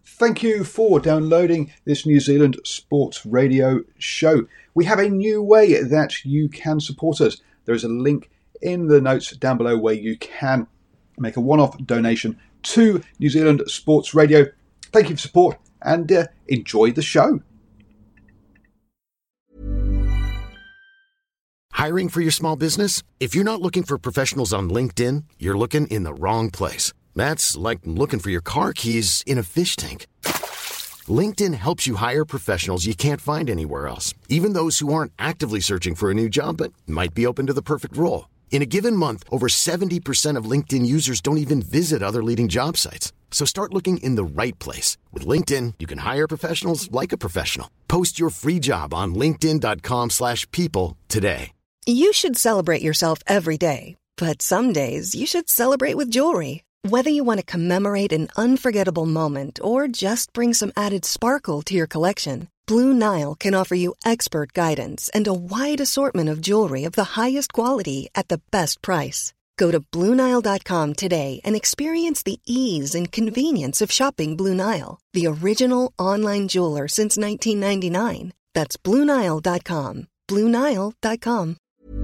Thank you for downloading this New Zealand Sports Radio show. We have a new way that you can support us. There is a link in the notes down below where you can make a one-off donation to New Zealand Sports Radio. Thank you for support and enjoy the show. Hiring for your small business? If you're not looking for professionals on LinkedIn, you're looking in the wrong place. That's like looking for your car keys in a fish tank. LinkedIn helps you hire professionals you can't find anywhere else, even those who aren't actively searching for a new job but might be open to the perfect role. In a given month, over 70% of LinkedIn users don't even visit other leading job sites. So start looking in the right place. With LinkedIn, you can hire professionals like a professional. Post your free job on linkedin.com/people today. You should celebrate yourself every day, but some days you should celebrate with jewelry. Whether you want to commemorate an unforgettable moment or just bring some added sparkle to your collection, Blue Nile can offer you expert guidance and a wide assortment of jewelry of the highest quality at the best price. Go to BlueNile.com today and experience the ease and convenience of shopping Blue Nile, the original online jeweler since 1999. That's BlueNile.com. BlueNile.com.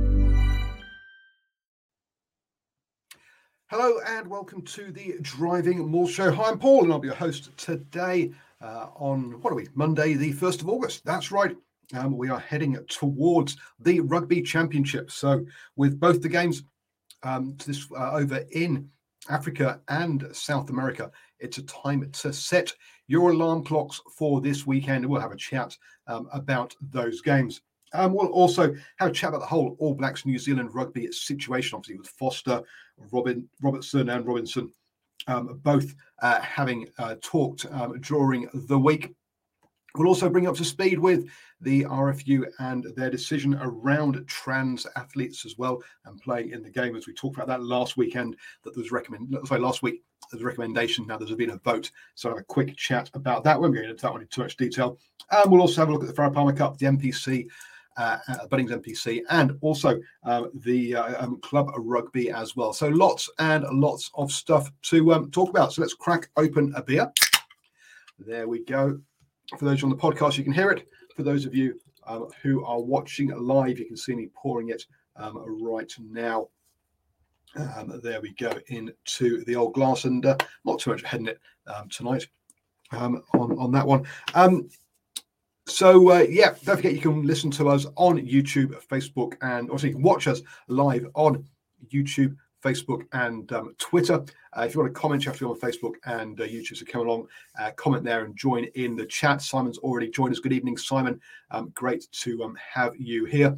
Hello and welcome to the Driving Maul Show. Hi, I'm Paul and I'll be your host today on, Monday the 1st of August. That's right. We are heading towards the Rugby Championship. So with both the games over in Africa and South America, it's a time to set your alarm clocks for this weekend. And we'll have a chat about those games. We'll also have a chat about the whole All Blacks New Zealand rugby situation, obviously with Foster, Robertson and Robinson both having talked during the week. We'll also bring up to speed with the RFU and their decision around trans athletes as well and playing in the game, as we talked about that last weekend. Last week there's a recommendation. Now there's been a vote, so I'll have a quick chat about that. We won't go into that one in too much detail. We'll also have a look at the Farah Palmer Cup, the NPC. Bunnings NPC, and also the club rugby as well. So lots and lots of stuff to talk about. So let's crack open a beer. There we go. For those on the podcast, you can hear it. For those of you who are watching live, you can see me pouring it right now. There we go into the old glass, and not too much head in it tonight on that one. So, don't forget you can listen to us on YouTube, Facebook, and also you can watch us live on YouTube, Facebook, and Twitter. If you want to comment, you have to go on Facebook and YouTube. So come along, comment there and join in the chat. Simon's already joined us. Good evening, Simon. Great to have you here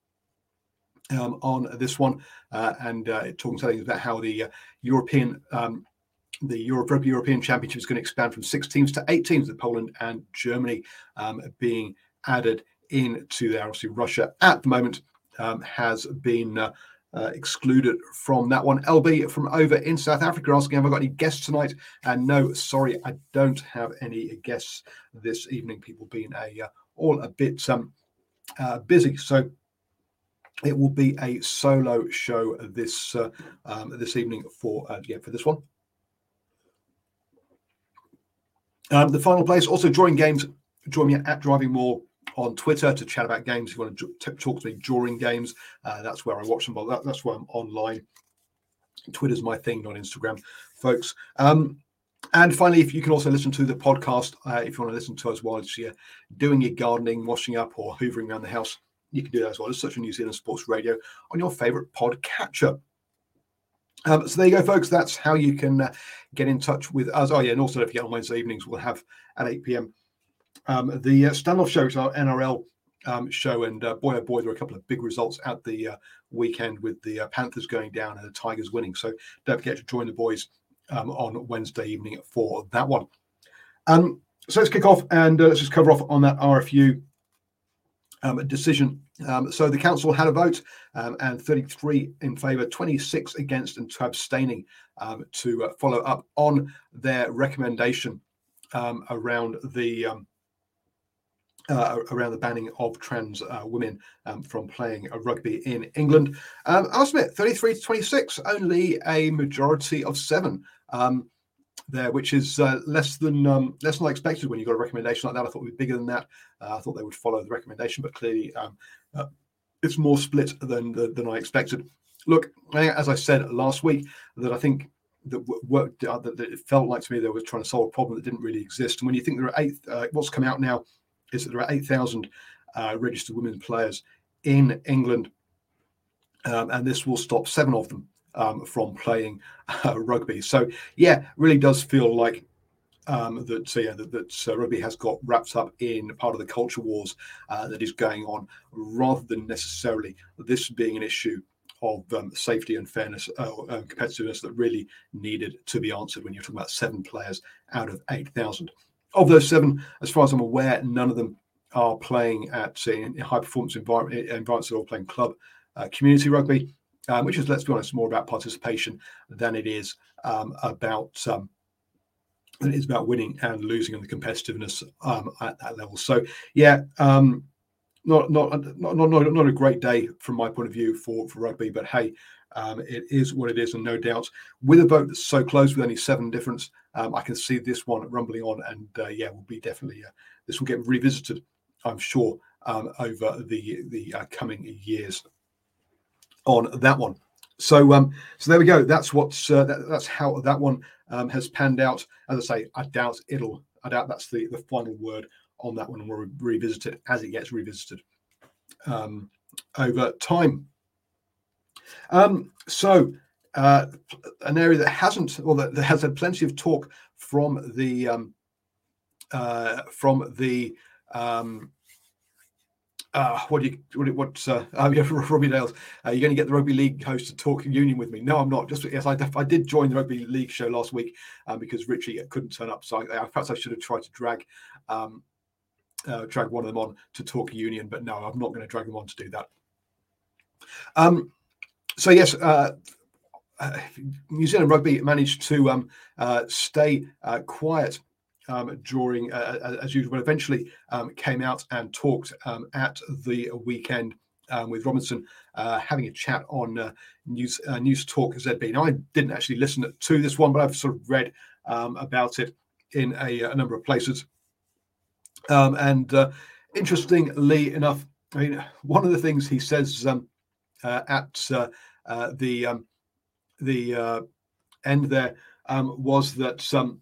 on this one. And talking to things about how the Rugby European Championship is going to expand from 6 teams to 8 teams, with Poland and Germany being added into there. Obviously, Russia at the moment has been excluded from that one. LB from over in South Africa asking, have I got any guests tonight? And no, sorry, I don't have any guests this evening. People being all a bit busy. So it will be a solo show this evening for this one. The final place, also during games, join me at Driving Maul on Twitter to chat about games. If you want to talk to me during games, that's where I watch them. That's where I'm online. Twitter's my thing, not Instagram, folks. And finally, if you can also listen to the podcast, if you want to listen to us while you're doing your gardening, washing up, or hoovering around the house, you can do that as well. Just search for New Zealand Sports Radio on your favourite podcatcher. So there you go, folks. That's how you can get in touch with us. Oh, yeah, and also if you get on Wednesday evenings, we'll have at 8 p.m. The standoff show, which is our NRL show. And boy, oh boy, there are a couple of big results at the weekend with the Panthers going down and the Tigers winning. So don't forget to join the boys on Wednesday evening for that one. So let's kick off and let's just cover off on that RFU decision. So the council had a vote and 33 in favour, 26 against and 2 abstaining to follow up on their recommendation around the banning of trans women from playing rugby in England. I'll submit 33 to 26, only a majority of 7. there, which is less than I expected when you got a recommendation like that. I thought it would be bigger than that. I thought they would follow the recommendation, but clearly it's more split than I expected. Look, as I said last week, that I think that it felt like to me they were trying to solve a problem that didn't really exist. And when you think there are what's come out now is that there are 8,000 registered women players in England, and this will stop 7 of them from playing rugby. So yeah, really does feel like that rugby has got wrapped up in part of the culture wars that is going on, rather than necessarily this being an issue of safety and fairness, competitiveness that really needed to be answered when you're talking about 7 players out of 8,000. Of those 7, as far as I'm aware, none of them are playing at in high performance environments. They're all playing club community rugby, which is, let's be honest, more about participation than it is about winning and losing and the competitiveness at that level. So yeah, not a great day from my point of view for rugby, but hey, it is what it is, and no doubt with a vote that's so close with only 7 difference, I can see this one rumbling on, and will be definitely this will get revisited, I'm sure, over the coming years on that one. So there we go. That's that's how that one has panned out. As I say, I doubt that's the final word on that one, and we'll revisit it as it gets revisited over time. So an area that hasn't, or that has had plenty of talk from the Robbie Dales. You're going to get the rugby league host to talk union with me. No, I'm not. I did join the rugby league show last week because Richie couldn't turn up. So perhaps I should have tried to drag one of them on to talk union, but no, I'm not going to drag them on to do that. So yes, New Zealand rugby managed to stay quiet during, as usual, but eventually came out and talked at the weekend with Robinson, having a chat on News Talk ZB. Now, I didn't actually listen to this one, but I've sort of read about it in a number of places. And interestingly enough, I mean, one of the things he says at the end there was that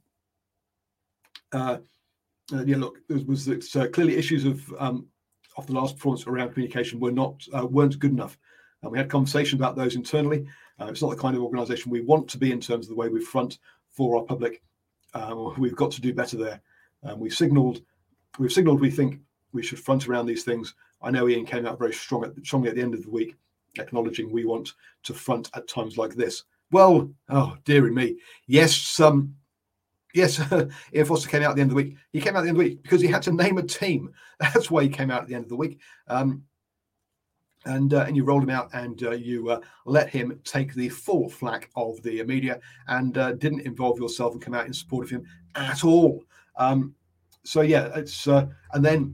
look, there was that clearly issues of the last performance around communication weren't good enough. We had conversation about those internally. It's not the kind of organisation we want to be in terms of the way we front for our public. We've got to do better there. We've signalled we think we should front around these things. I know Ian came out very strongly at the end of the week, acknowledging we want to front at times like this. Well, oh dearie me, yes. Yes, Ian Foster came out at the end of the week. He came out at the end of the week because he had to name a team. That's why he came out at the end of the week. And you rolled him out, and you let him take the full flack of the media, and didn't involve yourself and come out in support of him at all. So yeah, it's and then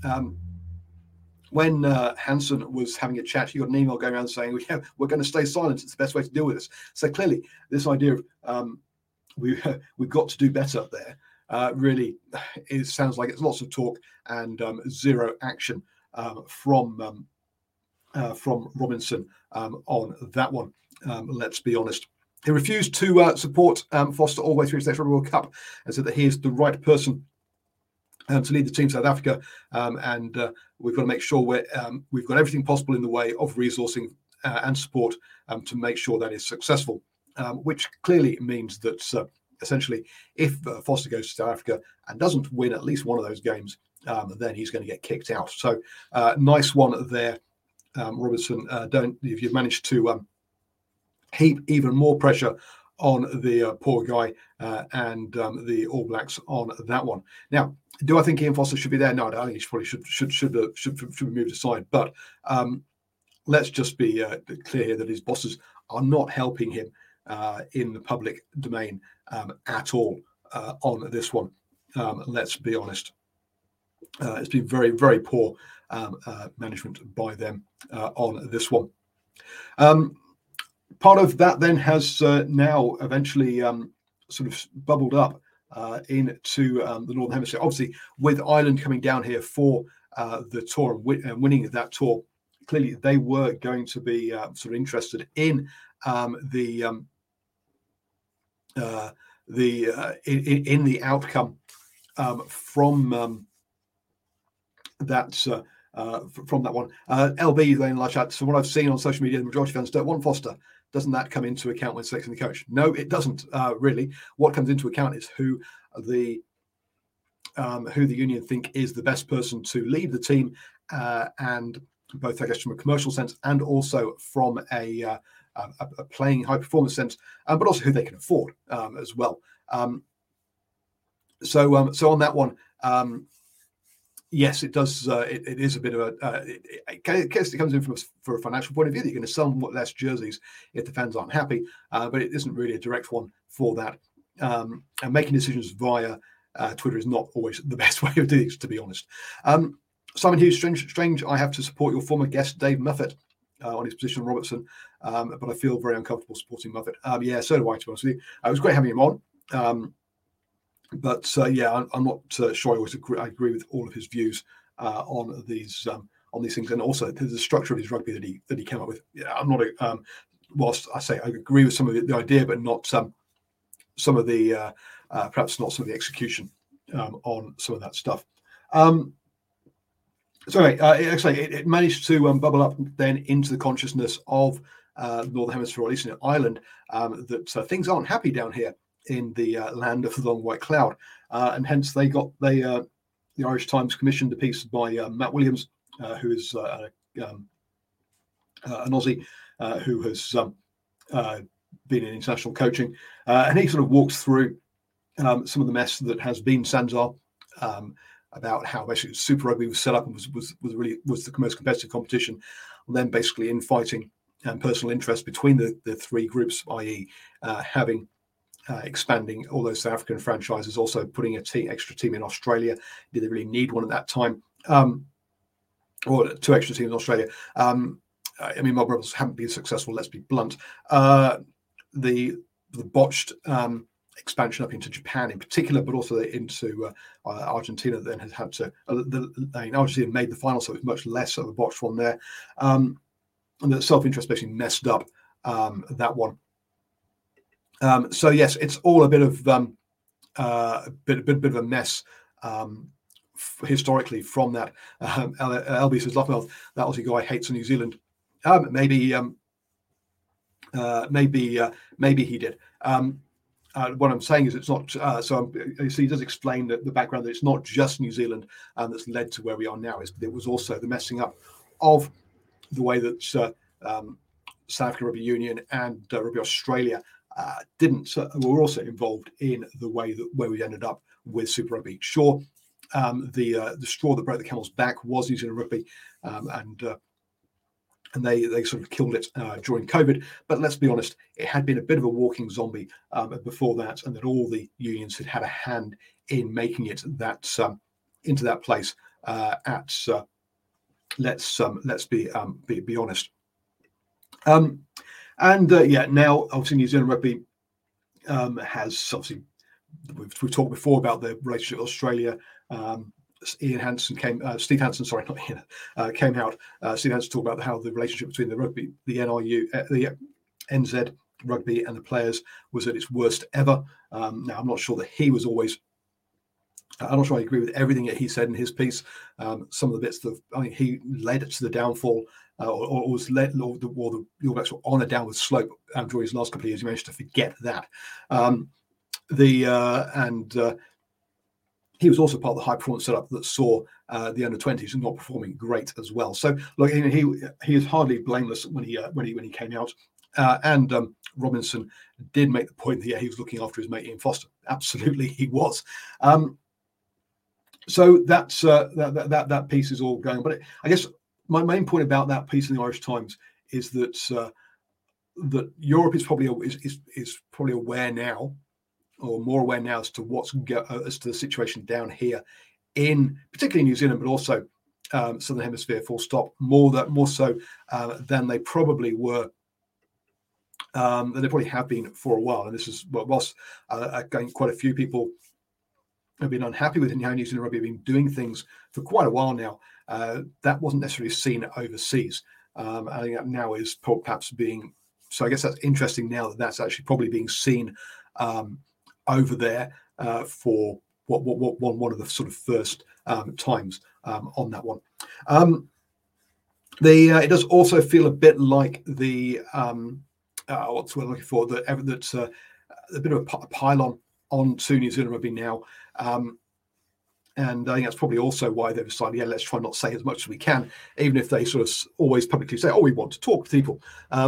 when Hansen was having a chat, you got an email going around saying, we're going to stay silent. It's the best way to deal with this. So clearly, this idea of we've got to do better there. Really, it sounds like it's lots of talk and zero action from Robinson on that one. Let's be honest. He refused to support Foster all the way through the World Cup and said that he is the right person to lead the team South Africa, and we've got to make sure we've got everything possible in the way of resourcing and support to make sure that is successful. Which clearly means that essentially, if Foster goes to South Africa and doesn't win at least one of those games, then he's going to get kicked out. So nice one there, Robertson. If you've managed to heap even more pressure on the poor guy and the All Blacks on that one. Now, do I think Ian Foster should be there? No, I think he probably should be moved aside. But let's just be clear here that his bosses are not helping him in the public domain at all on this one. Let's be honest. It's been very, very poor management by them on this one. Part of that then has now eventually sort of bubbled up into the Northern Hemisphere. Obviously, with Ireland coming down here for the tour and winning that tour, clearly they were going to be sort of interested in in the outcome from that. From that one, LB then like that. So what I've seen on social media, the majority of fans don't want Foster. Doesn't that come into account when selecting the coach? No, it doesn't really. What comes into account is who the union think is the best person to lead the team, and both I guess from a commercial sense and also from a playing high performance sense, but also who they can afford as well. So on that one. Yes, it does. It is a bit of it comes in from a financial point of view that you're going to sell somewhat less jerseys if the fans aren't happy, but it isn't really a direct one for that. And making decisions via Twitter is not always the best way of doing it, to be honest. Simon Hughes, strange. I have to support your former guest Dave Muffet on his position on Robertson, but I feel very uncomfortable supporting Muffet. Yeah, so do I. To be honest with you, it was great having him on. But yeah, I'm not sure I always agree with all of his views on these things, and also the structure of his rugby that he came up with. Yeah, I'm not. Whilst I say I agree with some of the idea, but not some of the perhaps not some of the execution on some of that stuff. Actually, it managed to bubble up then into the consciousness of the Northern Hemisphere, or at least in Ireland, that things aren't happy down here in the land of the long white cloud, and hence the Irish Times commissioned a piece by Matt Williams, who is an Aussie who has been in international coaching, and he sort of walks through some of the mess that has been SANZAAR, about how basically Super Rugby was set up and was the most competitive competition, and then basically infighting and personal interest between the three groups, i.e. having expanding all those South African franchises, also putting extra team in Australia. Did they really need one at that time? Or two extra teams in Australia. I mean, Mob Rebels haven't been successful, let's be blunt. The botched expansion up into Japan in particular, but also into Argentina then has had to, Argentina made the final, so it was much less of a botched one there. And the self-interest basically messed up that one. So yes, it's all a bit of a bit of a mess historically from that. LB says, Lockmouth, that Aussie guy hates New Zealand. Maybe he did. What I'm saying is it's not. So he does explain that the background that it's not just New Zealand that's led to where we are now. It was also the messing up of the way that South African Rugby Union and Rugby Australia were also involved in the way that where we ended up with Super Rugby. Sure, the straw that broke the camel's back was New Zealand Rugby, and they sort of killed it during COVID. But let's be honest, it had been a bit of a walking zombie before that, and that all the unions had a hand in making it that into that place. Let's be honest. Now obviously New Zealand Rugby has obviously we've talked before about the relationship with Australia. Steve Hansen came out. Steve Hansen talked about how the relationship between the rugby, the NRU, the NZ Rugby and the players was at its worst ever. Now I'm not sure that he was always. I'm not sure I agree with everything that he said in his piece. Some of the bits that he led to the downfall, or was led, or the All Blacks were on a downward slope during his last couple of years. He managed to forget that. He was also part of the high performance setup that saw the under-20s not performing great as well. So look, he is hardly blameless when he came out. And Robinson did make the point that he was looking after his mate Ian Foster. Absolutely, he was. So that's that piece is all going. But I guess my main point about that piece in the Irish Times is that that Europe is probably aware now, or more aware now as to as to the situation down here in particularly New Zealand, but also Southern Hemisphere. Full stop. More so than they probably were than they probably have been for a while. And this is whilst again, quite a few people have been unhappy with how New Zealand Rugby have been doing things for quite a while now. That wasn't necessarily seen overseas. I think that now is perhaps being. So I guess that's interesting now that that's actually probably being seen over there for one of the sort of first times on that one. It does also feel a bit like the what's we're looking for that's a bit of a pylon onto New Zealand Rugby now. And I think that's probably also why they've decided, let's try not to say as much as we can, even if they sort of always publicly say, we want to talk to people.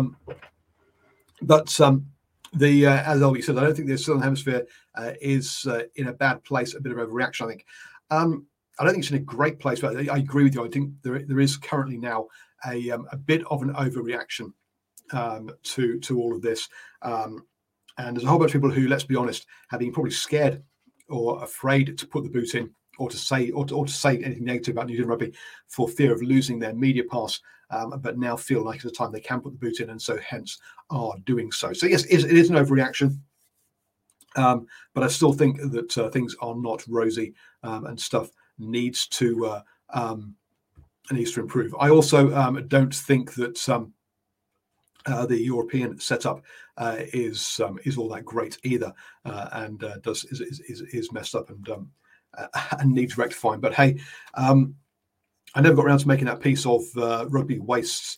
But as Elby said, I don't think the Southern Hemisphere is in a bad place, a bit of a reaction, I think. I don't think it's in a great place, but I agree with you. I think there is currently now a bit of an overreaction to all of this. And there's a whole bunch of people who, let's be honest, have been probably scared or afraid to put the boot in, or to say anything negative about New Zealand Rugby for fear of losing their media pass, but now feel like it's a time they can put the boot in, and so hence are doing so. So yes, it is an overreaction, but I still think that things are not rosy, and stuff needs to improve. I also don't think that the European setup is all that great either, and is messed up and needs rectifying. But hey, I never got around to making that piece of rugby wastes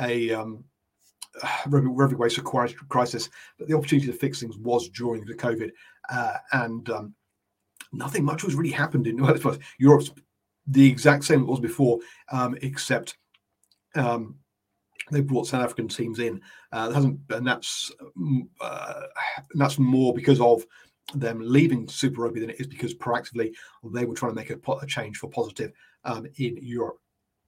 rugby waste crisis, but the opportunity to fix things was during the COVID, and nothing much was really happened in Europe's the exact same it was before, except they brought South African teams in. And that's more because of them leaving Super Rugby than it is because proactively they were trying to make a change for positive in Europe.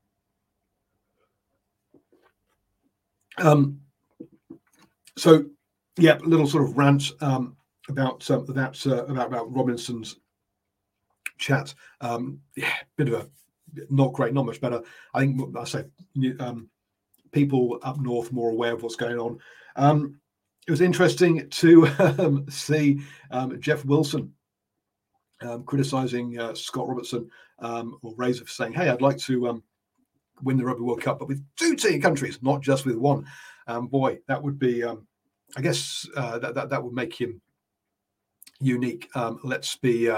So, yeah, a little sort of rant about Robinson's chat. Bit of a not great, not much better. I think I say people up north more aware of what's going on. It was interesting to see Jeff Wilson criticising Scott Robertson or Razor for saying, "Hey, I'd like to win the Rugby World Cup, but with 2 team countries, not just with one." Boy, that would be, I guess, that would make him unique. Let's be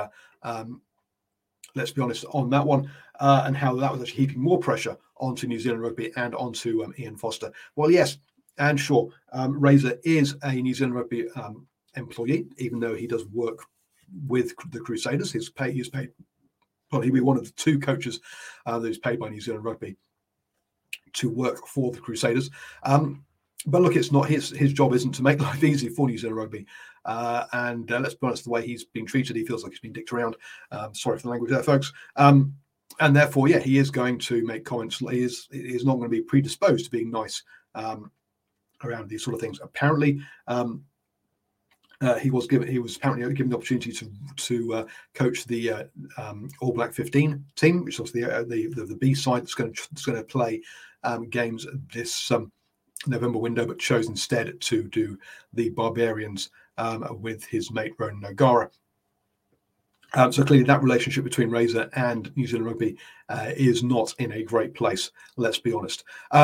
honest on that one, and how that was actually heaping more pressure onto New Zealand Rugby and onto Ian Foster. Well, yes, and sure, Razor is a New Zealand Rugby employee, even though he does work with the Crusaders. He's paid. Well, he'll be one of the 2 coaches that is paid by New Zealand Rugby to work for the Crusaders. But look, it's not his job isn't to make life easy for New Zealand Rugby. And let's be honest, the way he's been treated, he feels like he's been dicked around. Sorry for the language there, folks. And therefore, yeah, he is going to make comments. He is not going to be predisposed to being nice around these sort of things. Apparently, he was apparently given the opportunity to coach the All Black 15 team, which was the B side that's going to play games this November window, but chose instead to do the Barbarians with his mate Ronan O'Gara. So clearly that relationship between Razor and New Zealand Rugby is not in a great place, let's be honest.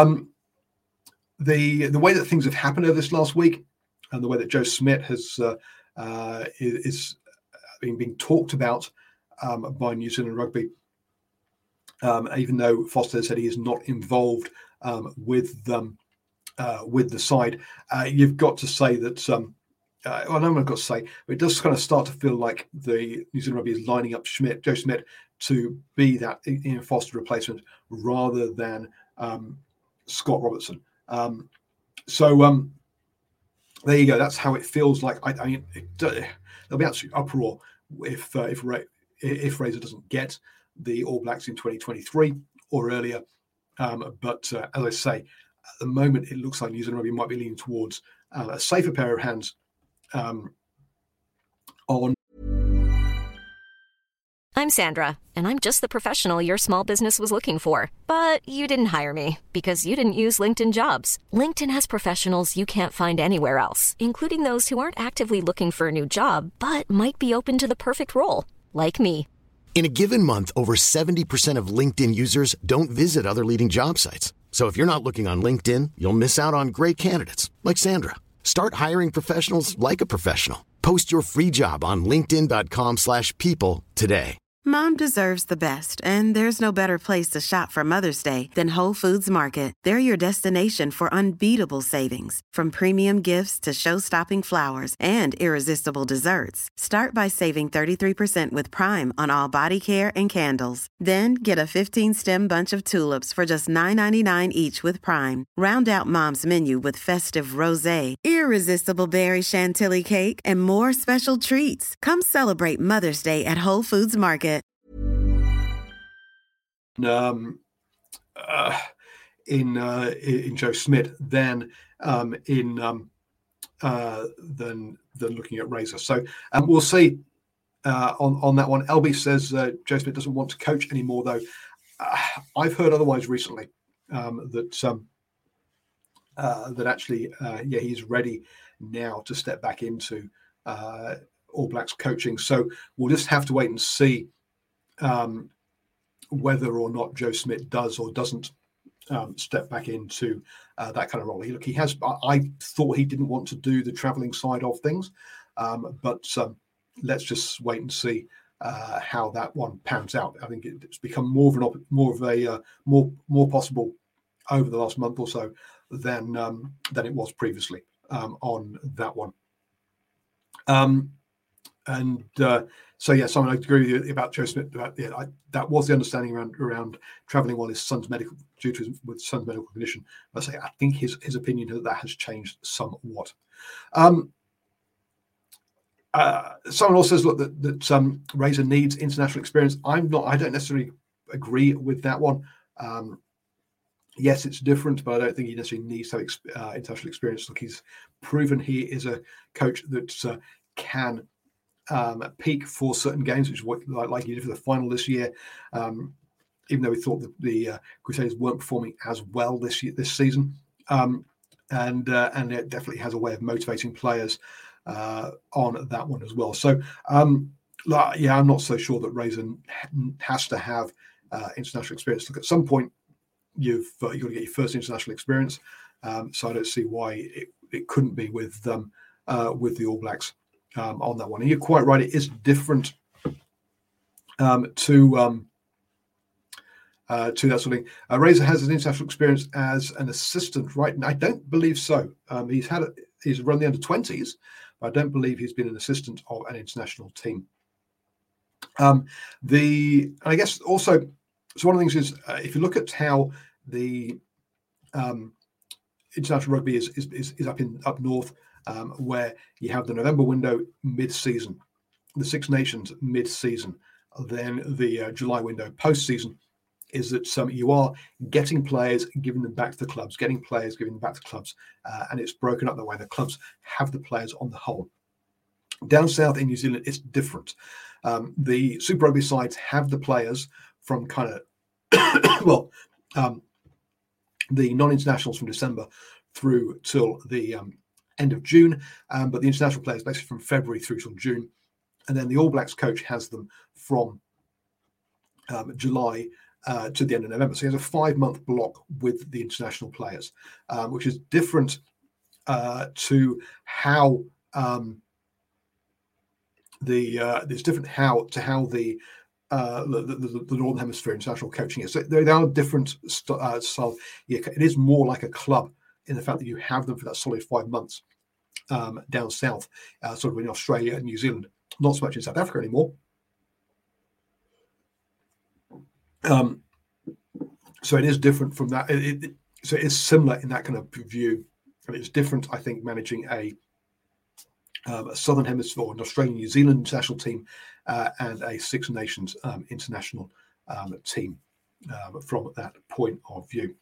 The way that things have happened over this last week, and the way that Joe Schmidt is being talked about by New Zealand Rugby, even though Foster said he is not involved with the side, you've got to say that. Well, no, I've got to say, but it does kind of start to feel like the New Zealand Rugby is lining up Joe Schmidt to be that Ian Foster replacement rather than Scott Robertson. So there you go. That's how it feels like. I mean, there'll be absolute uproar if Razor doesn't get the All Blacks in 2023 or earlier. But as I say, at the moment, it looks like New Zealand Rugby might be leaning towards a safer pair of hands on. I'm Sandra, and I'm just the professional your small business was looking for. But you didn't hire me because you didn't use LinkedIn Jobs. LinkedIn has professionals you can't find anywhere else, including those who aren't actively looking for a new job, but might be open to the perfect role, like me. In a given month, over 70% of LinkedIn users don't visit other leading job sites. So if you're not looking on LinkedIn, you'll miss out on great candidates like Sandra. Start hiring professionals like a professional. Post your free job on linkedin.com/people today. Mom deserves the best, and there's no better place to shop for Mother's Day than Whole Foods Market. They're your destination for unbeatable savings, from premium gifts to show-stopping flowers and irresistible desserts. Start by saving 33% with Prime on all body care and candles. Then get a 15-stem bunch of tulips for just $9.99 each with Prime. Round out Mom's menu with festive rosé, irresistible berry chantilly cake, and more special treats. Come celebrate Mother's Day at Whole Foods Market. In Joe Schmidt than looking at Razor. So we'll see on that one. LB says Joe Schmidt doesn't want to coach anymore, though. I've heard otherwise recently, that actually he's ready now to step back into All Blacks coaching. So we'll just have to wait and see whether or not Joe Schmidt does or doesn't step back into that kind of role. He has. I thought he didn't want to do the traveling side of things, but let's just wait and see how that one pans out. I think it's become more possible over the last month or so than it was previously on that one. Simon, I agree with you about Joe Smith. That was the understanding around travelling while his son's medical medical condition. I think his opinion that has changed somewhat. Someone also says, look, that Razor needs international experience. I don't necessarily agree with that one. Yes, it's different, but I don't think he necessarily needs to have international experience. Look, he's proven he is a coach that can peak for certain games, which is what like he did for the final this year. Even though we thought that the Crusaders weren't performing as well this season, and it definitely has a way of motivating players on that one as well. So, I'm not so sure that Razor has to have international experience. Look, at some point, you've got to get your first international experience. So I don't see why it couldn't be with the All Blacks on that one. And you're quite right; it is different to that sort of thing. Razor has an international experience as an assistant, right? And I don't believe so. He's run the under-20s, but I don't believe he's been an assistant of an international team. I guess also, so one of the things is if you look at how the international rugby is up north, where you have the November window mid-season, the Six Nations mid-season, then the July window post-season, is that you are getting players, giving them back to the clubs, and it's broken up that way. The clubs have the players on the whole. Down south in New Zealand, it's different. The Super Rugby sides have the players from kind of, the non-internationals from December through till the end of June, but the international players basically from February through till June. And then the All Blacks coach has them from July to the end of November. So he has a 5-month block with the international players, which is different to how the Northern Hemisphere international coaching is. So there are different styles. It is more like a club in the fact that you have them for that solid 5 months down south, sort of in Australia and New Zealand. Not so much in South Africa anymore. So it is different from that. So it is similar in that kind of view. And it's different, I think, managing a Southern Hemisphere, an Australian, New Zealand international team, and a Six Nations international team from that point of view.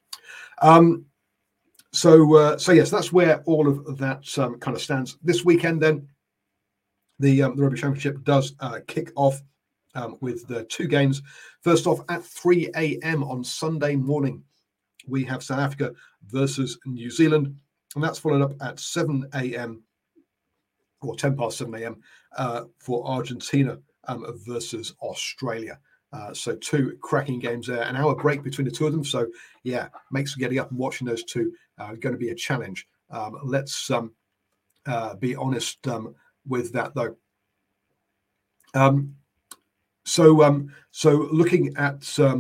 So yes, that's where all of that kind of stands. This weekend, then, the Rugby Championship does kick off with the two games. First off, at 3 a.m. on Sunday morning, we have South Africa versus New Zealand, and that's followed up at 7 a.m. or 10 past 7 a.m. For Argentina versus Australia. So two cracking games there, an hour break between the two of them. So yeah, makes getting up and watching those two going to be a challenge. Let's be honest with that, though. So looking at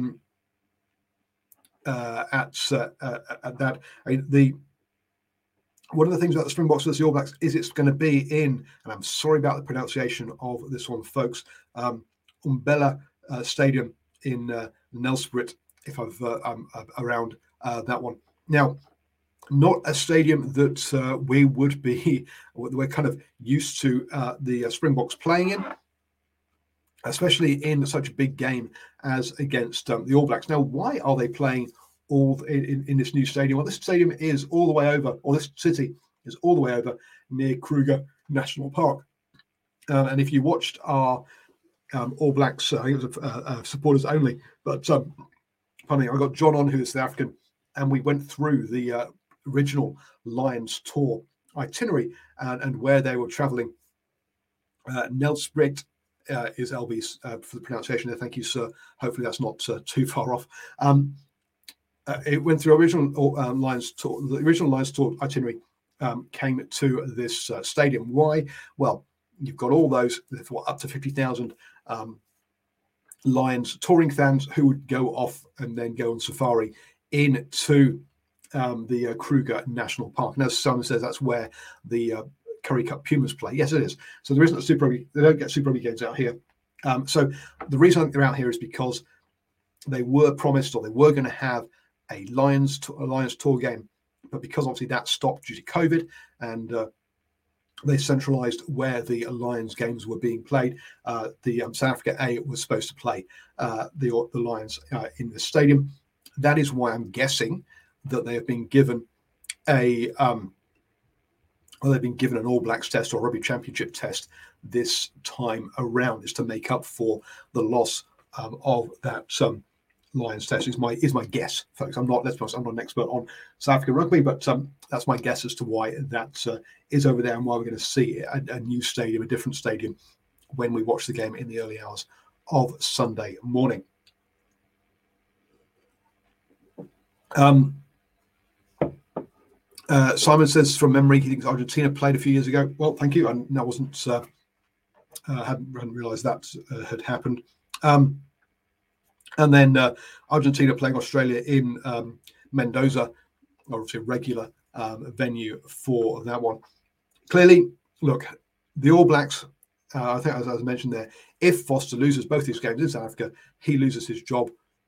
that, I mean, one of the things about the Springboks versus the All Blacks is it's going to be in, and I'm sorry about the pronunciation of this one, folks, Umbela Stadium in Nelspruit, if I'm around that one. Now, not a stadium that we're kind of used to the Springboks playing in, especially in such a big game as against the All Blacks. Now, why are they playing all in this new stadium? Well, this stadium is all the way over, or this city is all the way over near Kruger National Park. And if you watched our All Blacks, I think it was supporters only, but funny, I got John on, who is South African, and we went through the original Lions tour itinerary and where they were traveling. Nelspruit is LB's for the pronunciation there. Thank you, sir. Hopefully that's not too far off. It went through original Lions tour. The original Lions tour itinerary came to this stadium. Why? Well, you've got all those up to 50,000 Lions touring fans who would go off and then go on safari into the Kruger National Park. And as Simon says, that's where the Currie Cup Pumas play. Yes, it is. So there isn't a Super Rugby. They don't get Super Rugby games out here. So the reason I think they're out here is because they were promised, or they were going to have a Lions tour game, but because obviously that stopped due to COVID, and they centralised where the Lions games were being played. The South Africa A was supposed to play the Lions in the stadium. That is why I'm guessing that they have been given they've been given an All Blacks test or Rugby Championship test this time around, is to make up for the loss of that Lions test. Is my guess, folks. I'm not an expert on South African rugby, but that's my guess as to why that is over there and why we're going to see a new stadium, a different stadium, when we watch the game in the early hours of Sunday morning. Simon says from memory he thinks Argentina played a few years ago. Well, thank you. And that wasn't hadn't realised that had happened. And then Argentina playing Australia in Mendoza, obviously a regular venue for that one. Clearly, look, the All Blacks, I think as I mentioned there, if Foster loses both these games in South Africa, he loses his job.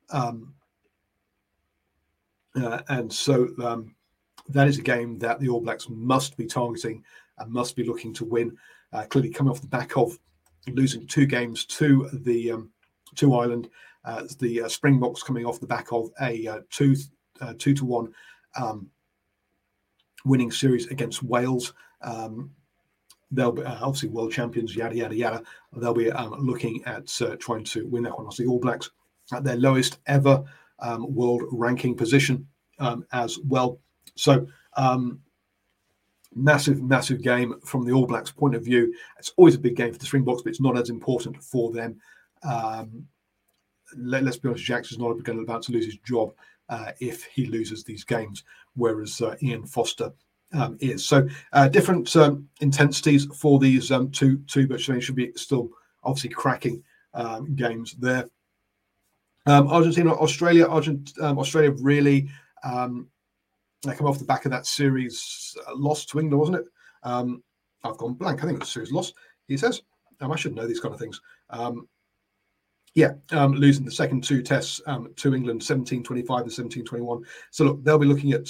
And so that is a game that the All Blacks must be targeting and must be looking to win. Clearly coming off the back of losing two games to Ireland, the Springboks coming off the back of a 2-1 winning series against Wales. They'll be obviously world champions, yada, yada, yada. They'll be looking at trying to win that one. Obviously, All Blacks at their lowest ever world ranking position as well. So massive game from the All Blacks point of view. It's always a big game for the Springboks, but it's not as important for them. Let's be honest, Jacks is not about to lose his job if he loses these games, whereas Ian Foster is. So different intensities for these two, but should be still obviously cracking games there. Argentina, Australia. Australia really come off the back of that series loss to England, wasn't it? I've gone blank. I think it was a series loss, he says. I should know these kind of things. Losing the second two tests to England, 17-25 and 17-21. So look, they'll be looking at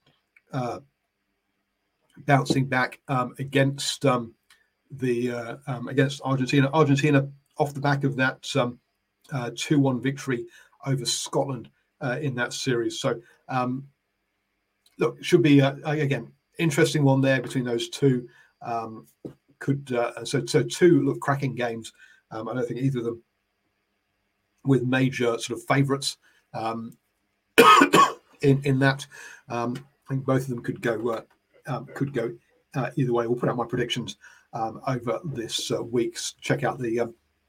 bouncing back against against Argentina. Argentina off the back of that 2-1 victory over Scotland in that series. So look, it should be again interesting one there between those two. So two cracking games. I don't think either of them with major sort of favourites in that. I think both of them could go either way. We'll put out my predictions over this week. Check out the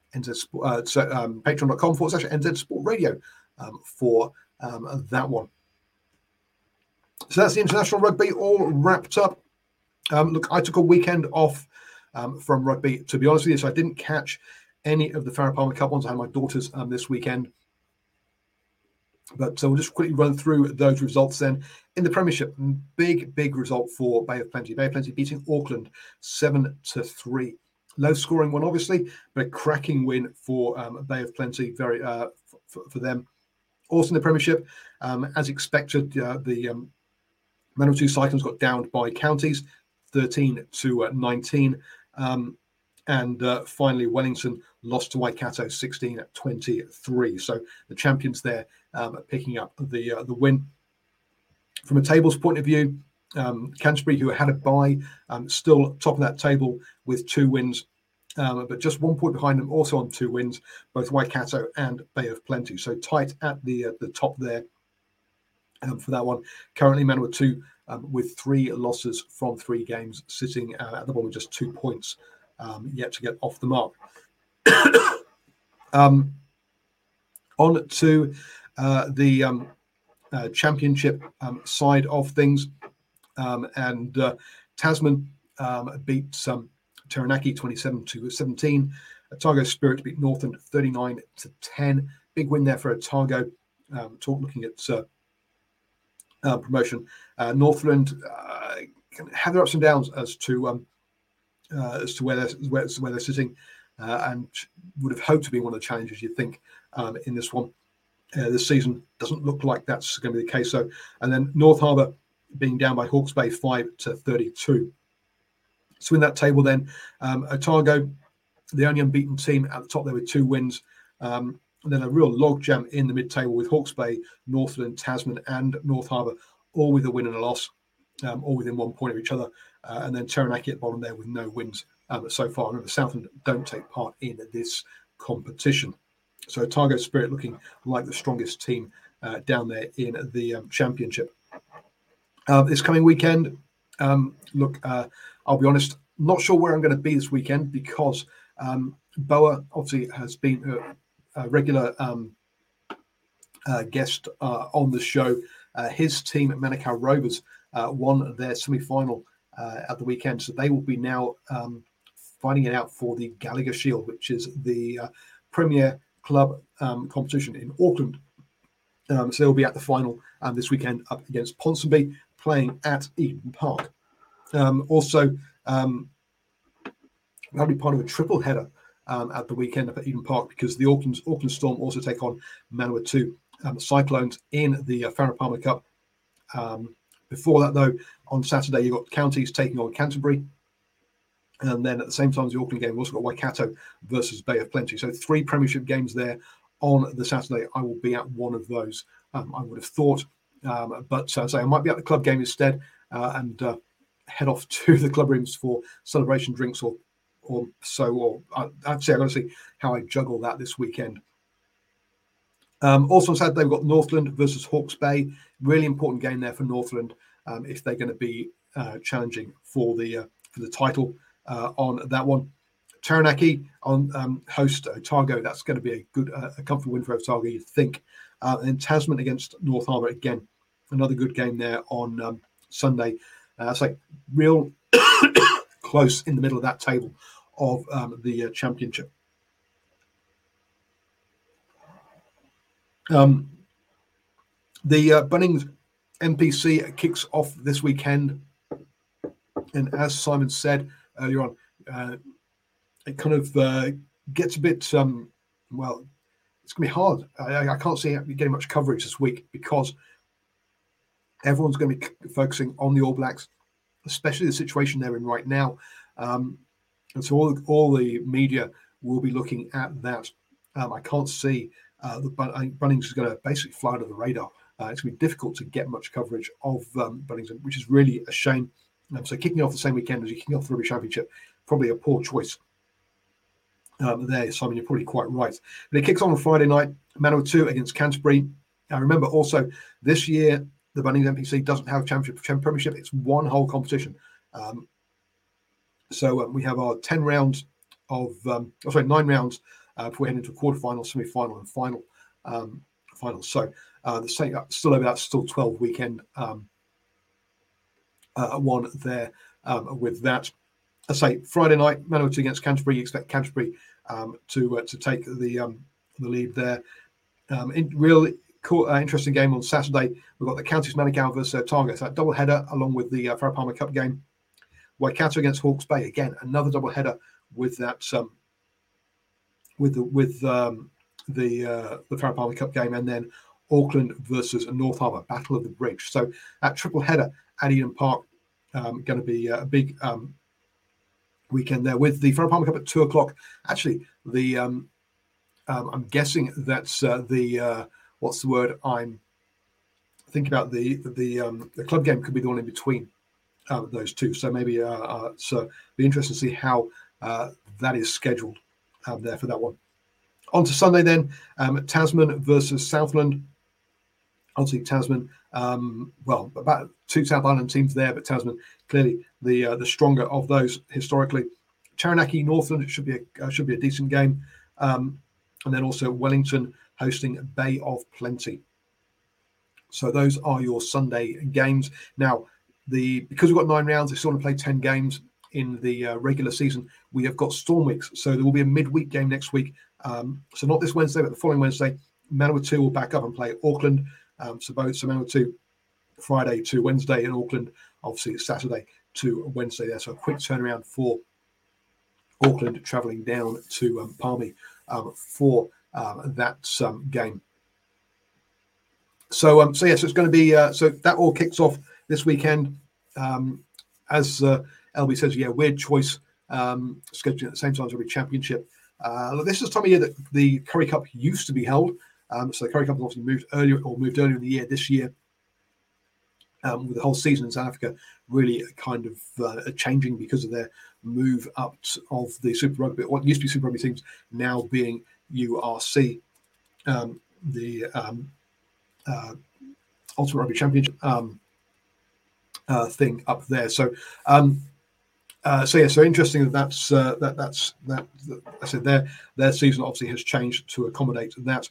patreon.com/NZ Sport Radio for that one. So that's the international rugby all wrapped up. Look, I took a weekend off from rugby, to be honest with you, so I didn't catch any of the Farah Palmer Cup ones. I had my daughters this weekend. But so we'll just quickly run through those results then. In the Premiership, big result for Bay of Plenty. Bay of Plenty beating Auckland 7-3. Low scoring one, obviously, but a cracking win for Bay of Plenty very for them. Also in the Premiership, as expected, the Manawatu Cyclones got downed by Counties 13-19. And finally, Wellington lost to Waikato 16-23. So the champions there picking up the win. From a tables point of view, Canterbury, who had a bye, still top of that table with 2 wins, but just 1 point behind them, also on 2 wins, both Waikato and Bay of Plenty. So tight at the top there for that one. Currently, Manawatu with 3 losses from 3 games, sitting at the bottom with just 2 points. Yet to get off the mark. On to the championship side of things, and Tasman beat Taranaki 27-17. Otago Spirit beat Northland 39-10. Big win there for Otago. Looking at promotion, Northland have their ups and downs as to where they're sitting, and would have hoped to be one of the challengers, you'd think, in this one. This season doesn't look like that's going to be the case. So, and then North Harbour being down by Hawke's Bay 5-32. So in that table, then Otago, the only unbeaten team at the top there with 2 wins. And then a real logjam in the mid-table with Hawke's Bay, Northland, Tasman, and North Harbour, all with a win and a loss, all within 1 point of each other. And then Taranaki at the bottom there with no wins so far. Remember, Southland don't take part in this competition. So Otago Spirit looking like the strongest team down there in the championship. This coming weekend, look, I'll be honest, not sure where I'm going to be this weekend, because Boa obviously has been a regular guest on the show. His team, Manukau Rovers, won their semi-final at the weekend, so they will be now fighting it out for the Gallagher Shield, which is the premier club competition in Auckland. So they'll be at the final this weekend up against Ponsonby, playing at Eden Park. Also, that'll be part of a triple header at the weekend up at Eden Park, because the Auckland Storm also take on Manawatu Cyclones in the Farah Palmer Cup. Before that, though, on Saturday, you've got Counties taking on Canterbury. And then at the same time as the Auckland game, we've also got Waikato versus Bay of Plenty. So 3 premiership games there on the Saturday. I will be at one of those, I would have thought. But I might be at the club game instead and head off to the club rooms for celebration drinks or I'd say I've got to see how I juggle that this weekend. Also on Saturday, we've got Northland versus Hawke's Bay. Really important game there for Northland if they're going to be challenging for the title on that one. Taranaki on host Otago. That's going to be a good, a comfortable win for Otago, you'd think. And Tasman against North Harbour again. Another good game there on Sunday. It's like real close in the middle of that table of the championship. The Bunnings NPC kicks off this weekend, and as Simon said earlier on, it kind of gets a bit well, it's going to be hard. I can't see it getting much coverage this week because everyone's going to be focusing on the All Blacks, especially the situation they're in right now, and so all the media will be looking at that. I can't see I think Bunnings is going to basically fly under the radar. It's going to be difficult to get much coverage of Bunnings, which is really a shame. So kicking off the same weekend as you're kicking off the Rugby Championship, probably a poor choice. there, Simon, you're probably quite right. But it kicks on Friday night, Manawatu against Canterbury. Now, remember also, this year, the Bunnings NPC doesn't have premiership. It's one whole competition. So we have our 9 rounds before we head into a quarterfinal, semi-final, and final. So the same, still over that, still 12 weekend one there with that. I say Friday night, Manawatu against Canterbury. You expect Canterbury to take the lead there. Really cool, interesting game on Saturday. We've got the Counties Manukau versus Otago. It's that double header along with the Farah Palmer Cup game. Waikato against Hawke's Bay, again another double header with that with the Farah Palmer Cup game, and then Auckland versus North Harbour, Battle of the Bridge. So that triple header at Eden Park going to be a big weekend there, with the Farah Palmer Cup at 2:00. Actually, the I'm guessing that's the what's the word? I'm thinking about the club game could be the one in between those two. So maybe so be interesting to see how that is scheduled there for that one. On to Sunday then, Tasman versus Southland. Obviously Tasman, well, about two South Island teams there, but Tasman clearly the stronger of those historically. Taranaki Northland, it should be a decent game, and then also Wellington hosting Bay of Plenty. So those are your Sunday games. Now, because we've got 9 rounds, they still want to play 10 games in the regular season. We have got Storm weeks, so there will be a midweek game next week. So not this Wednesday, but the following Wednesday, Manawatu will back up and play Auckland. So Manawatu Friday to Wednesday, and Auckland obviously Saturday to Wednesday there. So a quick turnaround for Auckland travelling down to Palmy for that game. So yes, so it's going to be so that all kicks off this weekend. As LB says, weird choice scheduling at the same time as every championship. This is the time of year that the Currie Cup used to be held. So the Currie Cup has obviously moved earlier in the year this year. With the whole season in South Africa really kind of changing because of their move up of the Super Rugby, what used to be Super Rugby teams now being URC, the Ultimate Rugby Championship thing up there. So so interesting that's I said their season obviously has changed to accommodate that.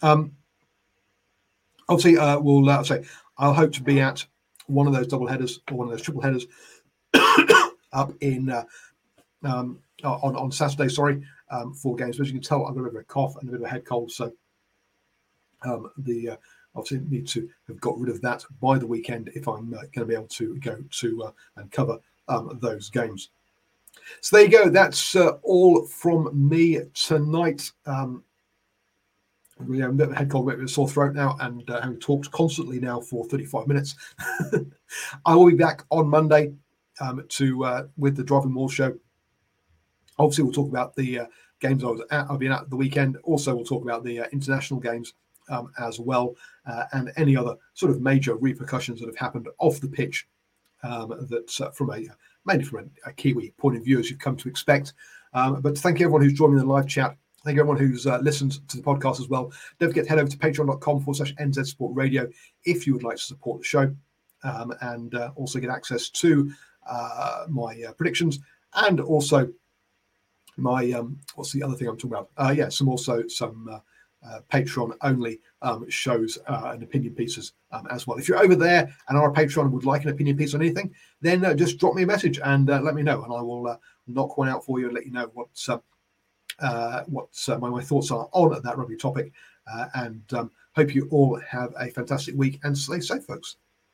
Obviously, I'll hope to be at one of those double headers or one of those triple headers up in on Saturday. Sorry, 4 games. But as you can tell, I've got a bit of a cough and a bit of a head cold, so obviously need to have got rid of that by the weekend if I'm going to be able to go to and cover those games. So there you go. That's all from me tonight. We have a bit of a head cold, a bit of a sore throat now, and having talked constantly now for 35 minutes. I will be back on Monday with the Driving Maul show. Obviously, we'll talk about the games I've been at the weekend. Also, we'll talk about the international games as well, and any other sort of major repercussions that have happened off the pitch that's mainly from a Kiwi point of view, as you've come to expect. But thank you everyone who's joined me in the live chat. Thank you everyone who's listened to the podcast as well. Don't forget to head over to patreon.com/NZ Sport Radio if you would like to support the show, and also get access to my predictions, and also my what's the other thing I'm talking about? Some Patreon only shows and opinion pieces as well. If you're over there and are a Patreon and would like an opinion piece on anything, then just drop me a message and let me know, and I will knock one out for you and let you know what my thoughts are on that rugby topic, and hope you all have a fantastic week and stay safe, folks.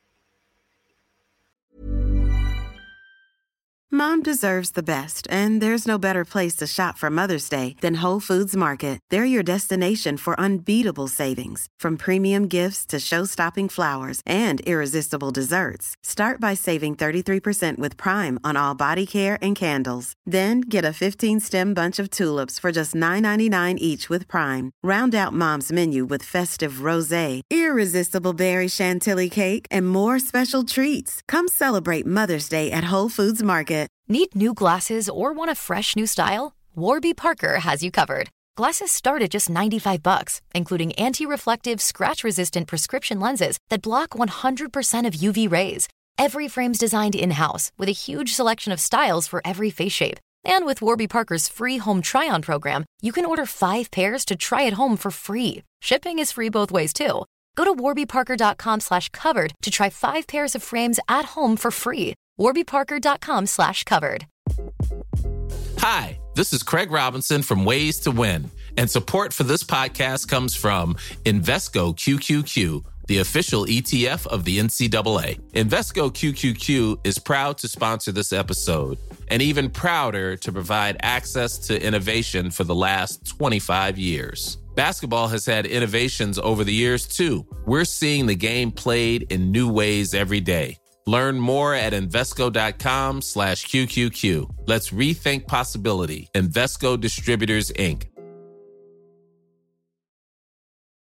Mom deserves the best, and there's no better place to shop for Mother's Day than Whole Foods Market. They're your destination for unbeatable savings, from premium gifts to show-stopping flowers and irresistible desserts. Start by saving 33% with Prime on all body care and candles. Then get a 15-stem bunch of tulips for just $9.99 each with Prime. Round out Mom's menu with festive rosé, irresistible berry chantilly cake, and more special treats. Come celebrate Mother's Day at Whole Foods Market. Need new glasses or want a fresh new style? Warby Parker has you covered. Glasses start at just $95, including anti-reflective, scratch-resistant prescription lenses that block 100% of UV rays. Every frame's designed in-house with a huge selection of styles for every face shape. And with Warby Parker's free home try-on program, you can order 5 pairs to try at home for free. Shipping is free both ways, too. Go to warbyparker.com/covered to try 5 pairs of frames at home for free. warbyparker.com/covered. Hi, this is Craig Robinson from Ways to Win, and support for this podcast comes from Invesco QQQ, the official ETF of the NCAA. Invesco QQQ is proud to sponsor this episode, and even prouder to provide access to innovation for the last 25 years. Basketball has had innovations over the years, too. We're seeing the game played in new ways every day. Learn more at Invesco.com/QQQ. Let's rethink possibility. Invesco Distributors, Inc.